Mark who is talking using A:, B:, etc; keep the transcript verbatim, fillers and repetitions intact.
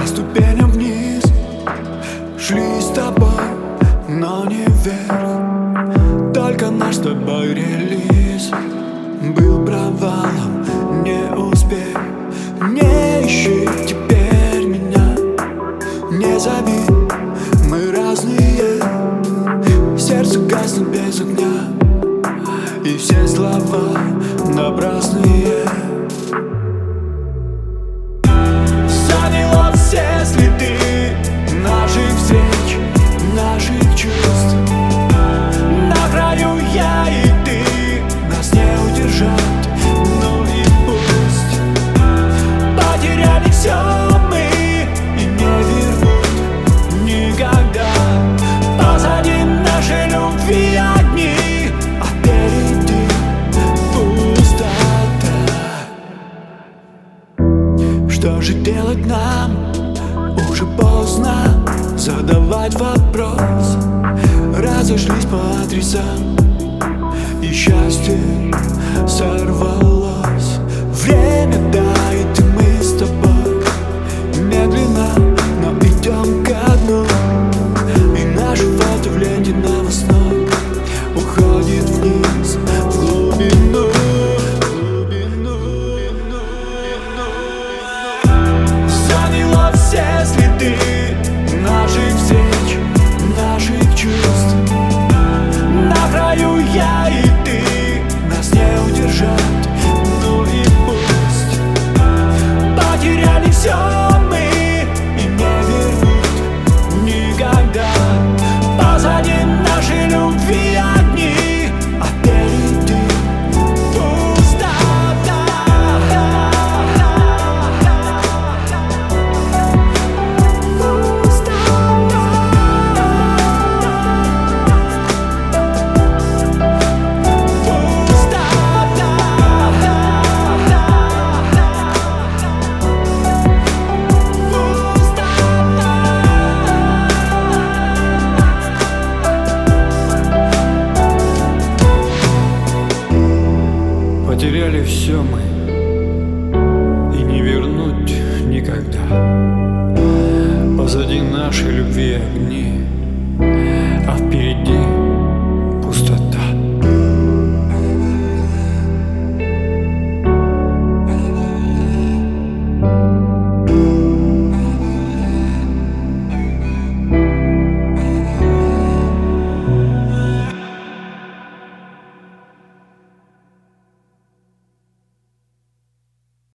A: По ступеням вниз шли с тобой, но не вверх. Только наш с тобой релиз был провалом, не успех. Не ищи теперь меня, не зови, мы разные. Сердце гаснет без огня, и все слова напрасные. Замело все следы наших встреч, наших чувств. На краю я и ты, нас не удержать, ну и пусть. Потеряли все мы и не вернут никогда. Позади нашей любви одни, а впереди пустота. Что же делать нам? Уже поздно задавать вопрос. Разошлись по адресам, и счастье сорвалось. Время дает, и мы с тобой медленно, но идем ко дну. И наше фото в ленте новостной уходит вниз, в глубину. Замело все следы наших встреч, наших чувств. На краю я и ты, нас не удержать, ну и пусть. Потеряли все мы и не вернут никогда. Позади нашей любви одни, а впереди пустота. Потеряли все мы и не вернуть никогда. Позади нашей любви огни, а впереди пустота.